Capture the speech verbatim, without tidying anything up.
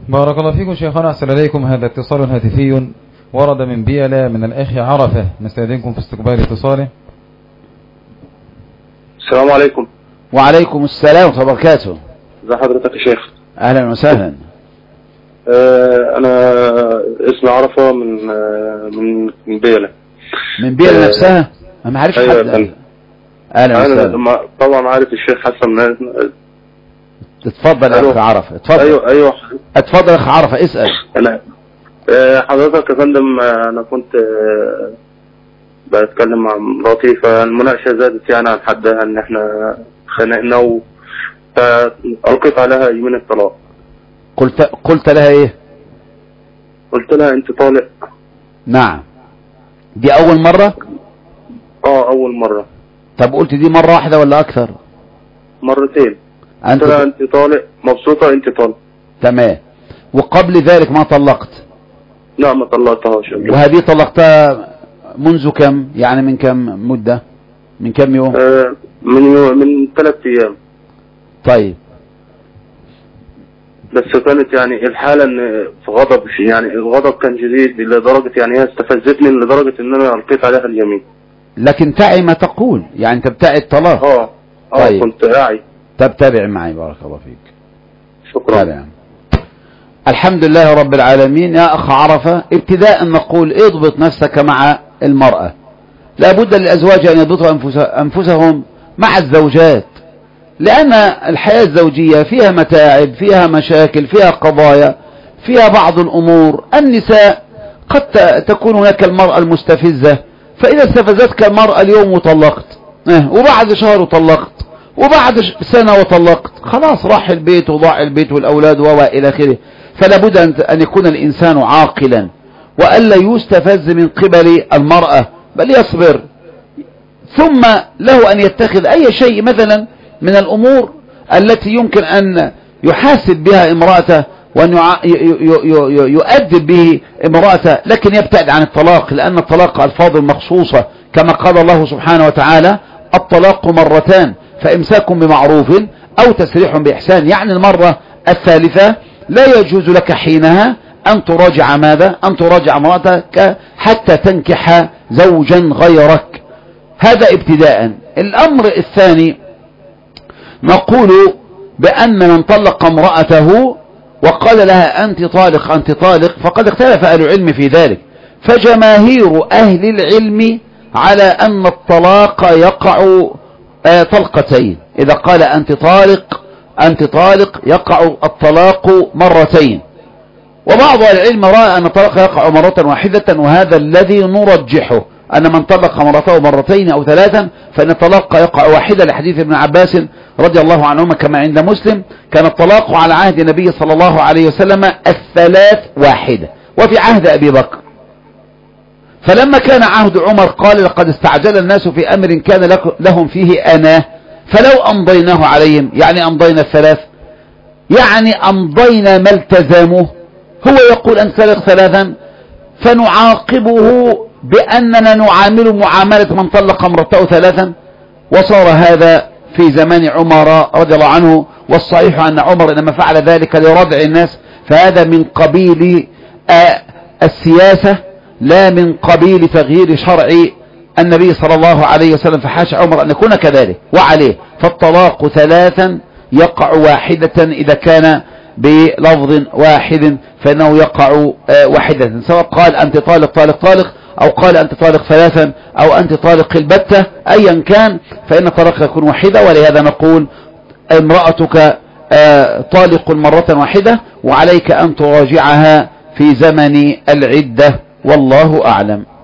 بارك الله فيكم شيخنا، أحسن إليكم. هذا اتصال هاتفي ورد من بيلا من الأخ عرفة، نستأذنكم في استقبال اتصاله. السلام عليكم. وعليكم السلام ورحمة الله وبركاته. ازي حضرتك يا شيخ؟ أهلا وسهلا. آه أنا اسمي عرفة من آه من من بيلا. من بيلا آه نفسها؟ أنا ما عارفش أيوة حد. أهلا وسهلا. طبعا عارف الشيخ حسن. اتفضل يا أخ عرفة، اتفضل. أيوة أيوة اتفضل يا أخ عرفة، اسأل. أنا آه حضرتك يا فندم، آه أنا كنت آه بتكلم مع مراتي، فالمناقشة زادت يعني عن حدها، إن إحنا خانقنا و فألقيت عليها يمين الطلاق. قلت قلت لها إيه؟ قلت لها أنت طالق. نعم. دي أول مرة؟ آه أول مرة. طب قلت دي مرة واحدة ولا أكثر؟ مرتين. أنت قلت لها أنت طالق، مبسوطة أنت طالق. تمام. وقبل ذلك ما طلقت؟ لا ما طلقتهاش. وهذه طلقتها منذ كم؟ يعني من كم مدة؟ من كم يوم؟ آه من يوم من ثلاث أيام. طيب. بس كانت يعني الحالة ان في غضب، يعني الغضب كان شديد لدرجة يعني هي استفزتني لدرجة ان انا القيت عليها اليمين. لكن تعي ما تقول، يعني انت بتاعي الطلاق. اه اه طيب. كنت راعي. طب تابع معي بارك الله فيك. شكرا. تابع. الحمد لله رب العالمين. يا اخ عرفة، ابتداء نقول اضبط نفسك مع المرأة. لابد للازواج ان يضبطوا انفسهم مع الزوجات، لأن الحياة الزوجية فيها متاعب، فيها مشاكل، فيها قضايا، فيها بعض الأمور. النساء قد تكون هناك المرأة المستفزة، فإذا استفزتك المرأة اليوم وطلقت، وبعد شهر وطلقت، وبعد سنة وطلقت، خلاص راح البيت وضاع البيت والأولاد وإلى آخره. فلا بد أن يكون الإنسان عاقلا، وألا يستفز من قبل المرأة، بل يصبر. ثم له أن يتخذ أي شيء مثلا من الأمور التي يمكن أن يحاسب بها امرأته، وأن يؤدب به امرأته، لكن يبتعد عن الطلاق، لأن الطلاق ألفاظ مخصوصة، كما قال الله سبحانه وتعالى: الطلاق مرتان فإمساك بمعروف أو تسريح بإحسان. يعني المرة الثالثة لا يجوز لك حينها أن تراجع ماذا؟ أن تراجع امرأتك حتى تنكح زوجا غيرك. هذا ابتداء. الأمر الثاني، نقول بأن من طلق امرأته وقال لها أنت طالق أنت طالق، فقد اختلف أهل العلم في ذلك، فجماهير أهل العلم على أن الطلاق يقع طلقتين. إذا قال أنت طالق أنت طالق يقع الطلاق مرتين. وبعض أهل العلم رأى أن الطلاق يقع مرة واحدة، وهذا الذي نرجحه، أن من طلق مرته مرتين أو ثلاثا فإن الطلاق يقع واحدة، لحديث ابن عباس رضي الله عنهما كما عند مسلم: كان الطلاق على عهد النبي صلى الله عليه وسلم الثلاث واحدة، وفي عهد أبي بكر. فلما كان عهد عمر قال: لقد استعجل الناس في أمر كان لهم فيه أناه فلو أمضيناه عليهم. يعني أمضينا الثلاث، يعني أمضينا ما التزامه. هو يقول أنت طلق ثلاثا، فنعاقبه بأننا نعامل معاملة من طلق امرأته ثلاثا. وصار هذا في زمان عمر رضي الله عنه، والصحيح أن عمر لما فعل ذلك لردع الناس، فهذا من قبيل السياسة لا من قبيل تغيير شرع النبي صلى الله عليه وسلم، فحاش عمر أن يكون كذلك. وعليه فالطلاق ثلاثا يقع واحدة إذا كان بلفظ واحد، فإنه يقع واحدة، سواء قال أنت طالق طالق طالق، أو قال أنت طالق ثلاثا، أو أنت طالق البتة، أيا كان فإن الطلاق يكون واحدة. ولهذا نقول امرأتك طالق مرة واحدة، وعليك أن تراجعها في زمن العدة، والله أعلم.